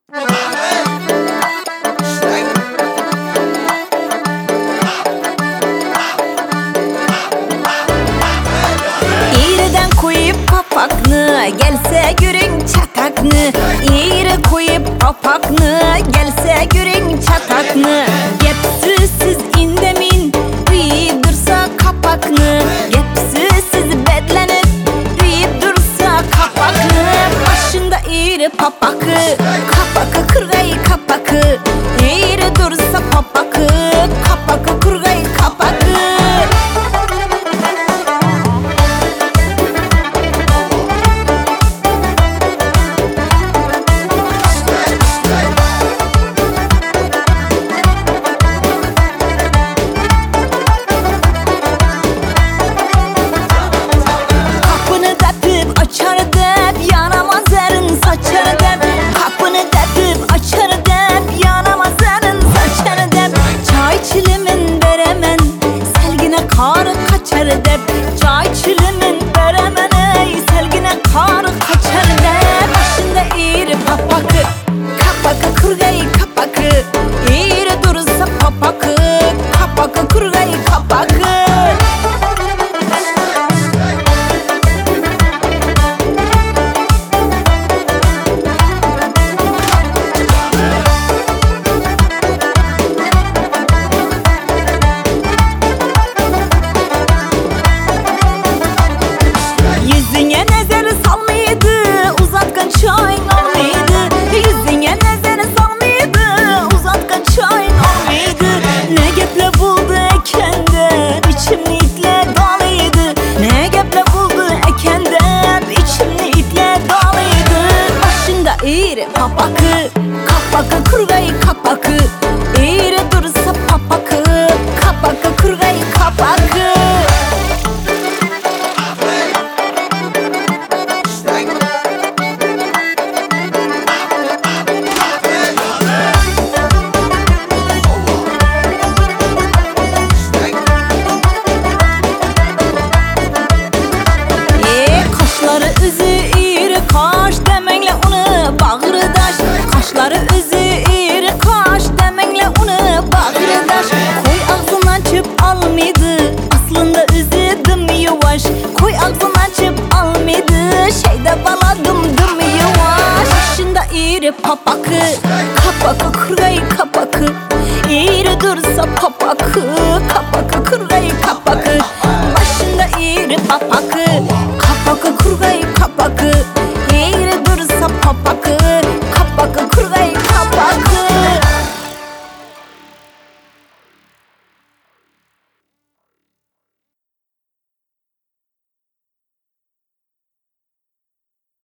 İğriden koyup papakını, gelse görün çatakını. İğri koyup papakını, gelse görün çatakını. Gepsiz indemin, uyuyup dursa kapakını. Gepsiz bedlenip, uyuyup dursa kapakını. Başında iğri papakı, kapakı kırgayı kapakı. İğri dursa papakı, kapakı kırgayı kapakı. Karı kaçar dep, çay çilimin beremen ey, selgine karı kaçar dep. Başında iğri papakı, kapakı kırgayı kapakı. İğri durursa papakı, kapakı kırgayı kapakı. İğri papakı, kapakı kırgayı kapakı. İğri durursa papakı, kapakı kırgayı kapakı. Kaşları üzü iğri kaş demenle onu bağırdaş. Kaşları üzü iğri kaş demenle onu bağırdaş. Koy ağzından çıp almaydı, aslında üzü dım yavaş. Koy ağzından çıp almaydı, şeyde baladım dım yavaş. Başında iğri papakı, kapakı kırgayı kapakı. İğri dursa papakı, kapakı kırgayı kapakı. Başında iğri papakı, kapakı kırgayı kapakı.